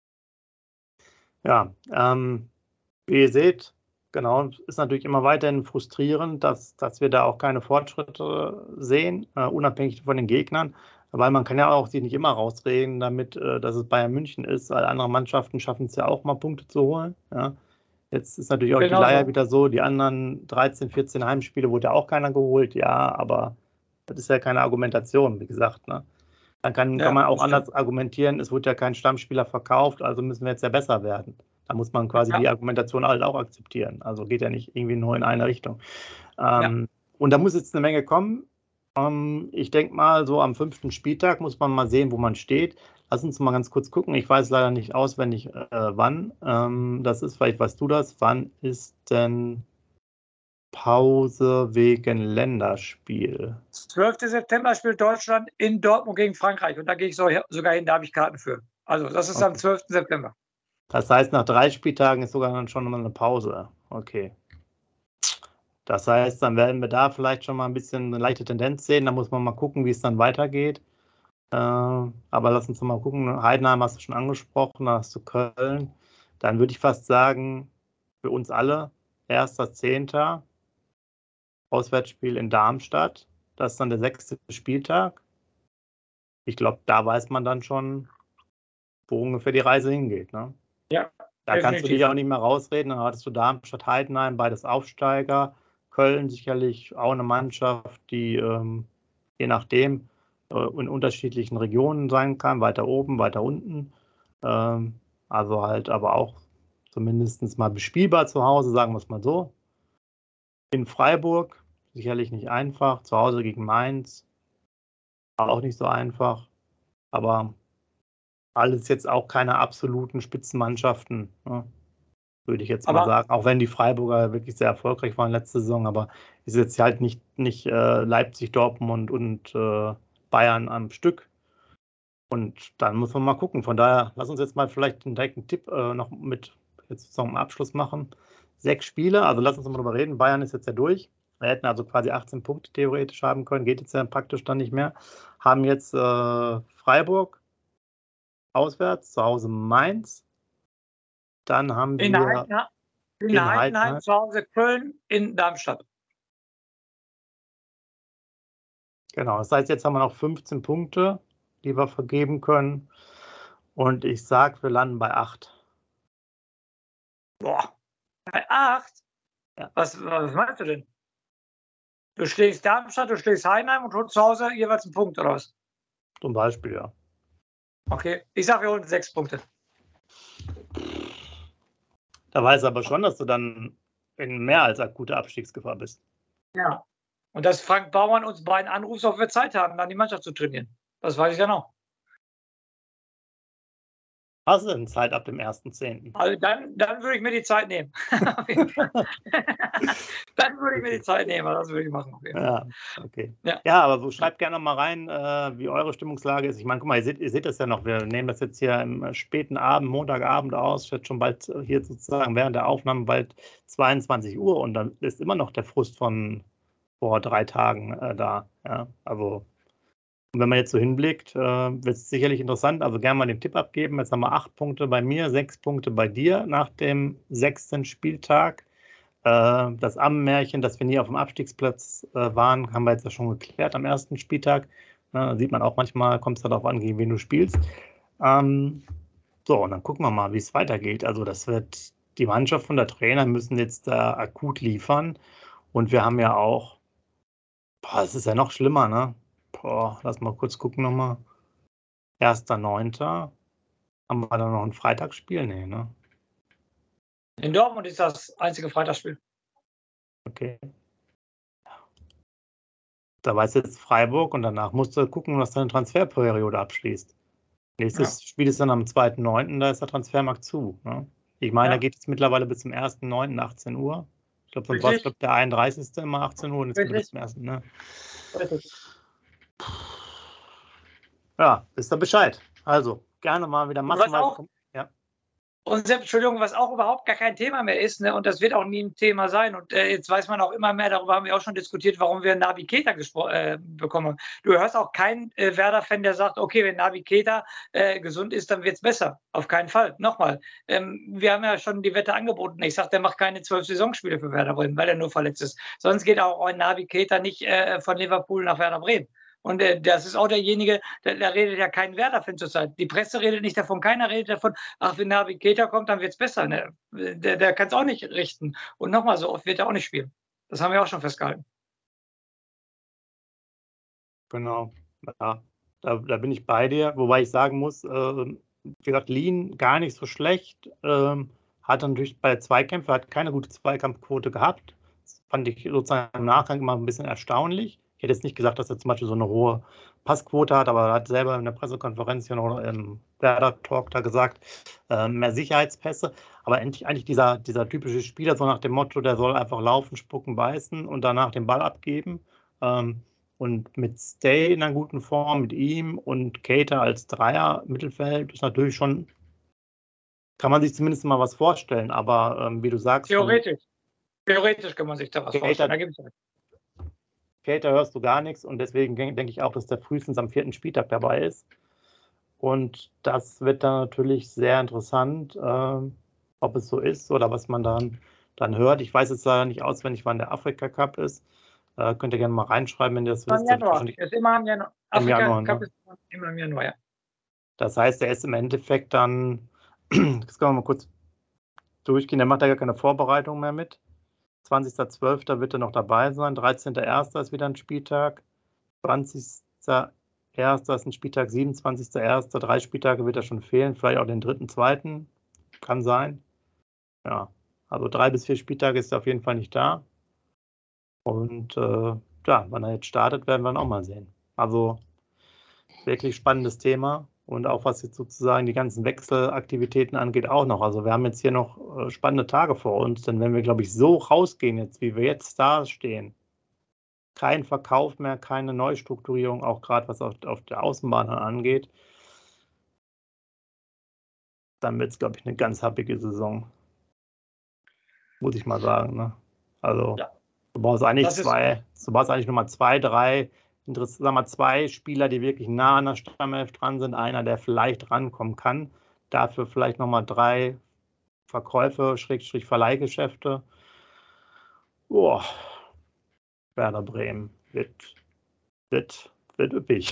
Ja, ähm, wie ihr seht, genau, ist natürlich immer weiterhin frustrierend, dass, dass wir da auch keine Fortschritte sehen, äh, unabhängig von den Gegnern. Weil man kann ja auch sich nicht immer rausreden damit, äh, dass es Bayern München ist, weil andere Mannschaften schaffen es ja auch mal Punkte zu holen. Ja. Jetzt ist natürlich auch genau die Leier so. wieder so, die anderen dreizehn, vierzehn Heimspiele wurde ja auch keiner geholt, ja, aber das ist ja keine Argumentation, wie gesagt. Ne? Dann kann, ja, kann man auch anders argumentieren, es wurde ja kein Stammspieler verkauft, also müssen wir jetzt ja besser werden. Da muss man quasi ja. die Argumentation halt auch akzeptieren. Also geht ja nicht irgendwie nur in eine Richtung. Ähm, ja. Und da muss jetzt eine Menge kommen. Ähm, ich denke mal, so am fünften Spieltag muss man mal sehen, wo man steht. Lass uns mal ganz kurz gucken. Ich weiß leider nicht auswendig, äh, wann. Ähm, das ist, vielleicht weißt du das. Wann ist denn Pause wegen Länderspiel? zwölften September spielt Deutschland in Dortmund gegen Frankreich. Und da gehe ich so, sogar hin, da habe ich Karten für. Also das ist okay. Am zwölften September. Das heißt, nach drei Spieltagen ist sogar dann schon mal eine Pause. Okay. Das heißt, dann werden wir da vielleicht schon mal ein bisschen eine leichte Tendenz sehen. Da muss man mal gucken, wie es dann weitergeht. Äh, aber lass uns mal gucken. Heidenheim hast du schon angesprochen, da hast du Köln. Dann würde ich fast sagen, für uns alle, erster Zehnter Auswärtsspiel in Darmstadt. Das ist dann der sechste Spieltag. Ich glaube, da weiß man dann schon, wo ungefähr die Reise hingeht. Ne? Ja. Da definitiv. Kannst du dich auch nicht mehr rausreden. Dann hattest du Darmstadt, Heidenheim, beides Aufsteiger. Köln sicherlich auch eine Mannschaft, die ähm, je nachdem äh, in unterschiedlichen Regionen sein kann, weiter oben, weiter unten. Ähm, also halt aber auch zumindest mal bespielbar zu Hause, sagen wir es mal so. In Freiburg, sicherlich nicht einfach. Zu Hause gegen Mainz, auch nicht so einfach. Aber alles jetzt auch keine absoluten Spitzenmannschaften, ne? Würde ich jetzt Aber mal sagen. Auch wenn die Freiburger wirklich sehr erfolgreich waren letzte Saison, aber ist jetzt halt nicht, nicht äh, Leipzig, Dortmund und äh, Bayern am Stück. Und dann muss man mal gucken. Von daher, lass uns jetzt mal vielleicht einen direkten Tipp äh, noch mit jetzt zum Abschluss machen. Sechs Spiele, also lass uns mal drüber reden. Bayern ist jetzt ja durch. Wir hätten also quasi achtzehn Punkte theoretisch haben können, geht jetzt ja praktisch dann nicht mehr. Haben jetzt äh, Freiburg auswärts, zu Hause Mainz. Dann haben in wir Heidenheim, in in Heidenheim Heidenheim, zu Hause Köln, in Darmstadt. genau, das heißt, jetzt haben wir noch fünfzehn Punkte, die wir vergeben können. Und ich sage, wir landen bei acht. Boah, bei acht? Ja. Was, was meinst du denn? Du schlägst Darmstadt, du schlägst Heidenheim und holst zu Hause jeweils einen Punkt, oder was? Zum Beispiel, ja. Okay, ich sage, wir holen sechs Punkte. Da weiß aber schon, dass du dann in mehr als akute Abstiegsgefahr bist. Ja. Und dass Frank Baumann uns beiden anruft, ob wir Zeit haben, dann die Mannschaft zu trainieren. Das weiß ich ja noch. Hast du denn Zeit ab dem ersten zehnten? Also dann, dann würde ich mir die Zeit nehmen. Auf jeden Fall. Dann würde ich mir die Zeit nehmen, das würde ich machen. Auf jeden Fall. Ja, okay. Ja. Ja, aber so schreibt gerne noch mal rein, äh, wie eure Stimmungslage ist. Ich meine, guck mal, ihr seht, ihr seht das ja noch. Wir nehmen das jetzt hier im späten Abend, Montagabend aus. Wird schon bald hier sozusagen während der Aufnahme bald zweiundzwanzig Uhr und dann ist immer noch der Frust von vor drei Tagen äh, da. Ja, also und wenn man jetzt so hinblickt, äh, wird es sicherlich interessant. Also gerne mal den Tipp abgeben. Jetzt haben wir acht Punkte bei mir, sechs Punkte bei dir nach dem sechsten Spieltag. Äh, das Ammenmärchen, dass wir nie auf dem Abstiegsplatz äh, waren, haben wir jetzt ja schon geklärt am ersten Spieltag. Ja, da sieht man auch manchmal, kommt es darauf an, gegen wen du spielst. Ähm, so, und dann gucken wir mal, wie es weitergeht. Also das wird, die Mannschaft und der Trainer müssen jetzt da akut liefern. Und wir haben ja auch, boah, es ist ja noch schlimmer, ne? Boah, lass mal kurz gucken nochmal. erster neunter Haben wir dann noch ein Freitagsspiel? Nee, ne? In Dortmund ist das einzige Freitagsspiel. Okay. Da weiß jetzt Freiburg und danach musst du gucken, was deine Transferperiode abschließt. Nächstes ja. Spiel ist dann am zweiten neunten Da ist der Transfermarkt zu. Ne? Ich meine, ja. da geht es mittlerweile bis zum ersten neunten achtzehn Uhr. Ich glaube, sonst war es glaub, der einunddreißigste immer achtzehn Uhr und jetzt bis zum ersten Ne? Ja, wisst ihr Bescheid. Also, gerne mal wieder massenweise. Ja. Und selbst, Entschuldigung, was auch überhaupt gar kein Thema mehr ist, ne, und das wird auch nie ein Thema sein. Und äh, jetzt weiß man auch immer mehr, darüber haben wir auch schon diskutiert, warum wir Naby Keita äh, bekommen. Du hörst auch keinen äh, Werder-Fan, der sagt, okay, wenn Naby Keita äh, gesund ist, dann wird es besser. Auf keinen Fall. Nochmal, ähm, wir haben ja schon die Wette angeboten. Ich sage, der macht keine zwölf Saisonspiele für Werder Bremen, weil er nur verletzt ist. Sonst geht auch ein Naby Keita nicht äh, von Liverpool nach Werder Bremen. Und äh, das ist auch derjenige, da, da redet ja kein Werder-Fan zurzeit. Die Presse redet nicht davon, keiner redet davon, ach, wenn Naby Keita kommt, dann wird es besser. Ne? Der, der kann es auch nicht richten. Und nochmal, so oft wird er auch nicht spielen. Das haben wir auch schon festgehalten. Genau, ja, da, da bin ich bei dir. Wobei ich sagen muss, äh, wie gesagt, Lien gar nicht so schlecht. Ähm, hat dann natürlich bei Zweikämpfen, hat keine gute Zweikampfquote gehabt. Das fand ich sozusagen im Nachgang immer ein bisschen erstaunlich. Ich hätte jetzt nicht gesagt, dass er zum Beispiel so eine hohe Passquote hat, aber er hat selber in der Pressekonferenz hier noch im Werder-Talk da gesagt, äh, mehr Sicherheitspässe. Aber endlich, eigentlich dieser, dieser typische Spieler, so nach dem Motto, der soll einfach laufen, spucken, beißen und danach den Ball abgeben. Ähm, und mit Stay in einer guten Form, mit ihm und Keita als Dreier Mittelfeld ist natürlich schon, kann man sich zumindest mal was vorstellen. Aber ähm, wie du sagst, theoretisch, theoretisch kann man sich da was Keita, vorstellen. Da gibt's Keita hörst du gar nichts und deswegen denke ich auch, dass der frühestens am vierten Spieltag dabei ist. Und das wird dann natürlich sehr interessant, äh, ob es so ist oder was man dann, dann hört. Ich weiß jetzt leider nicht auswendig, wann der Afrika Cup ist. Äh, könnt ihr gerne mal reinschreiben, wenn ihr das wisst. Im Januar. Ist immer im Januar. Afrika im Januar, Cup ne? ist immer im Januar, ja. Das heißt, er ist im Endeffekt dann, das können wir mal kurz durchgehen, der macht da gar keine Vorbereitung mehr mit. zwanzigster zwölfter wird er noch dabei sein, dreizehnter erster ist wieder ein Spieltag, zwanzigster erster ist ein Spieltag, siebenundzwanzigster erster drei Spieltage wird er schon fehlen, vielleicht auch den dritten, zweiten, kann sein. ja, also drei bis vier Spieltage ist er auf jeden Fall nicht da. Und äh, ja, wann er jetzt startet, werden wir dann auch mal sehen. Also wirklich spannendes Thema. Und auch was jetzt sozusagen die ganzen Wechselaktivitäten angeht, auch noch. Also wir haben jetzt hier noch äh, spannende Tage vor uns, denn wenn wir, glaube ich, so rausgehen jetzt, wie wir jetzt da stehen, kein Verkauf mehr, keine Neustrukturierung, auch gerade was auf, auf der Außenbahn angeht, dann wird es, glaube ich, eine ganz happige Saison. Muss ich mal sagen. Ne? Also ja. du brauchst eigentlich zwei, du brauchst eigentlich nochmal zwei, drei, sagen wir zwei Spieler, die wirklich nah an der Stammelf dran sind. Einer, der vielleicht rankommen kann. Dafür vielleicht nochmal drei Verkäufe, Schrägstrich Verleihgeschäfte. Boah. Werder Bremen wird, wird, wird üppig.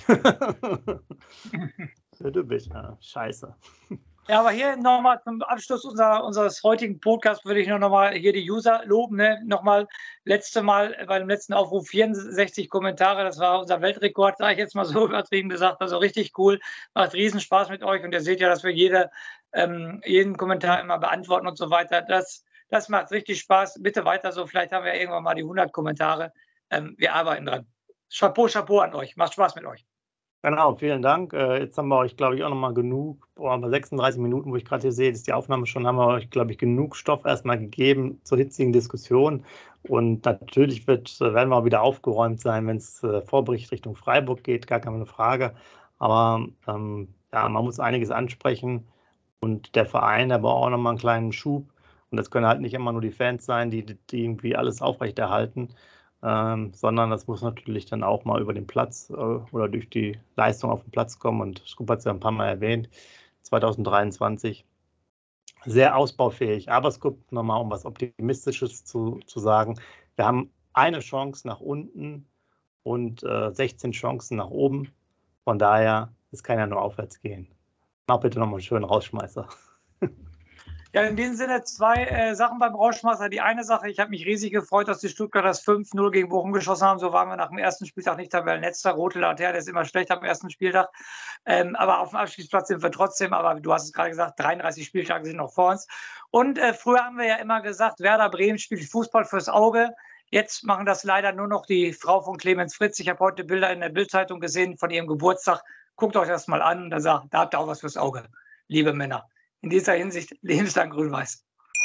wird üppig, ja. Scheiße. Ja, aber hier nochmal zum Abschluss unserer, unseres heutigen Podcasts würde ich nur nochmal hier die User loben. Ne? Nochmal, letzte Mal bei dem letzten Aufruf vierundsechzig Kommentare, das war unser Weltrekord, sage ich jetzt mal so übertrieben gesagt. Also richtig cool, macht riesen Spaß mit euch und ihr seht ja, dass wir jede, ähm, jeden Kommentar immer beantworten und so weiter. Das, das macht richtig Spaß. Bitte weiter so, vielleicht haben wir irgendwann mal die hundert Kommentare. Ähm, wir arbeiten dran. Chapeau, Chapeau an euch. Macht Spaß mit euch. Genau, vielen Dank. Äh, jetzt haben wir euch, glaube ich, auch nochmal genug, boah, bei sechsunddreißig Minuten, wo ich gerade hier sehe, ist die Aufnahme schon, haben wir euch, glaube ich, genug Stoff erstmal gegeben zur hitzigen Diskussion. Und natürlich wird, werden wir auch wieder aufgeräumt sein, wenn es äh, Vorbericht Richtung Freiburg geht, gar keine Frage. Aber ähm, ja, man muss einiges ansprechen und der Verein, der braucht auch nochmal einen kleinen Schub. Und das können halt nicht immer nur die Fans sein, die, die irgendwie alles aufrechterhalten. Ähm, sondern das muss natürlich dann auch mal über den Platz äh, oder durch die Leistung auf den Platz kommen. Und Scoop hat es ja ein paar Mal erwähnt, zwanzig dreiundzwanzig sehr ausbaufähig. Aber Scoop, nochmal um was Optimistisches zu, zu sagen, wir haben eine Chance nach unten und äh, sechzehn Chancen nach oben. Von daher, es kann ja nur aufwärts gehen. Mach bitte nochmal einen schönen Rausschmeißer. Ja, in diesem Sinne zwei äh, Sachen beim Rauschmeißer. Die eine Sache, ich habe mich riesig gefreut, dass die Stuttgarters fünf null gegen Bochum geschossen haben. So waren wir nach dem ersten Spieltag nicht Tabellenletzter. Rote Laterne ist immer schlecht am ersten Spieltag. Ähm, aber auf dem Abstiegsplatz sind wir trotzdem. Aber du hast es gerade gesagt, dreiunddreißig Spieltage sind noch vor uns. Und äh, früher haben wir ja immer gesagt, Werder Bremen spielt Fußball fürs Auge. Jetzt machen das leider nur noch die Frau von Clemens Fritz. Ich habe heute Bilder in der Bild-Zeitung gesehen von ihrem Geburtstag. Guckt euch das mal an. Da, sagt, da habt ihr auch was fürs Auge, liebe Männer. In dieser Hinsicht lebenslang grün-weiß.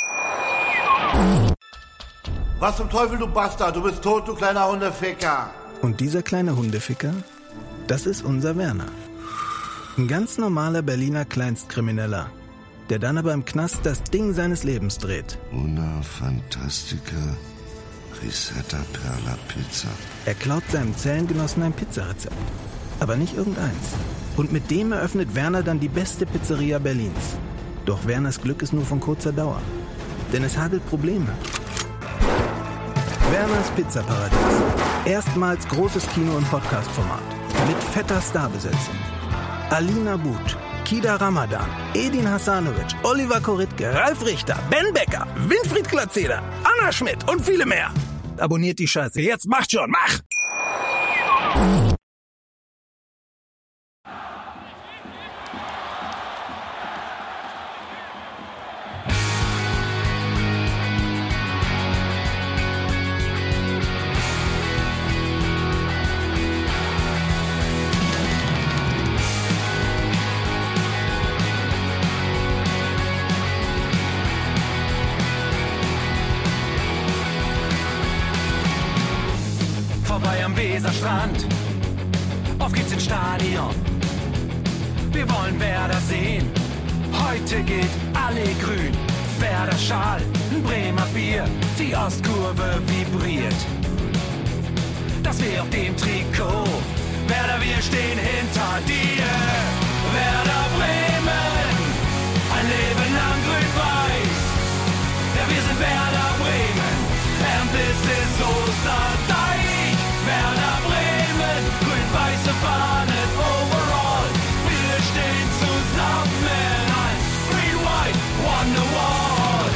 Was zum Teufel, du Bastard? Du bist tot, du kleiner Hundeficker. Und dieser kleine Hundeficker, das ist unser Werner. Ein ganz normaler Berliner Kleinstkrimineller, der dann aber im Knast das Ding seines Lebens dreht. Una Fantastica Risetta Perla Pizza. Er klaut seinem Zellengenossen ein Pizzarezept. Aber nicht irgendeins. Und mit dem eröffnet Werner dann die beste Pizzeria Berlins. Doch Werners Glück ist nur von kurzer Dauer. Denn es hagelt Probleme. Werners Pizzaparadies. Erstmals großes Kino- und Podcast-Format. Mit fetter Starbesetzung. Alina But, Kida Ramadan, Edin Hasanovic, Oliver Koritke, Ralf Richter, Ben Becker, Winfried Glatzeder, Anna Schmidt und viele mehr. Abonniert die Scheiße. Jetzt macht schon, mach! Vorbei am Weserstrand, auf geht's ins Stadion. Wir wollen Werder sehen, heute geht alle grün. Werder Schal, ein Bremer Bier, die Ostkurve vibriert. Das weh auf dem Trikot, Werder, wir stehen hinter dir. Werder Bremen, ein Leben lang grün-weiß. Ja, wir sind Werder Bremen, and this is Osterdeich. Werder Bremen, grün-weiße Fahnen overall. Wir stehen zusammen als Green-White Wonderwall.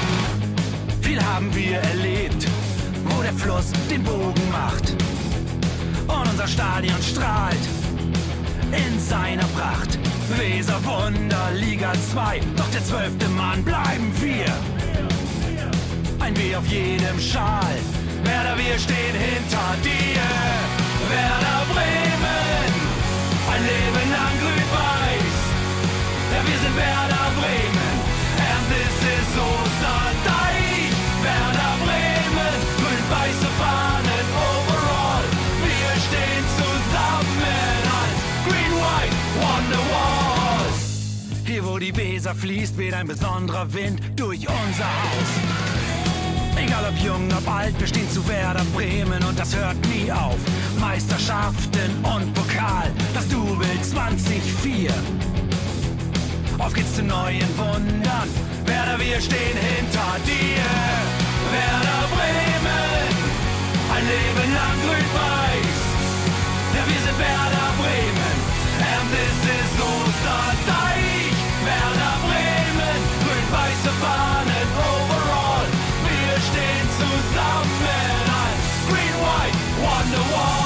Viel haben wir erlebt, wo der Fluss den Bogen macht. unser Stadion strahlt in seiner Pracht. Weser Wunder, Liga zwei, doch der zwölfte Mann bleiben wir. Ein W auf jedem Schal, Werder, wir stehen hinter dir. Werder Bremen, ein Leben lang grün-weiß. Ja, wir sind Werder Bremen, and this is Osterdeich. Werder Bremen, grün-weiße Fahnen overall. Wir stehen zusammen als Green-White Wonderwalls. Hier wo die Weser fließt, weht ein besonderer Wind durch unser Haus. Egal ob jung, ob alt, wir stehen zu Werder Bremen und das hört nie auf. Meisterschaften und Pokal, das Double zwanzig vier. Auf geht's zu neuen Wundern, Werder, wir stehen hinter dir. Werder Bremen, ein Leben lang grün-weiß. Ja, wir sind Werder Bremen, and this is Osterdeich. Werder Bremen, grün-weiße Fahnen overall. Wir stehen zusammen als Green-White Wonderwall.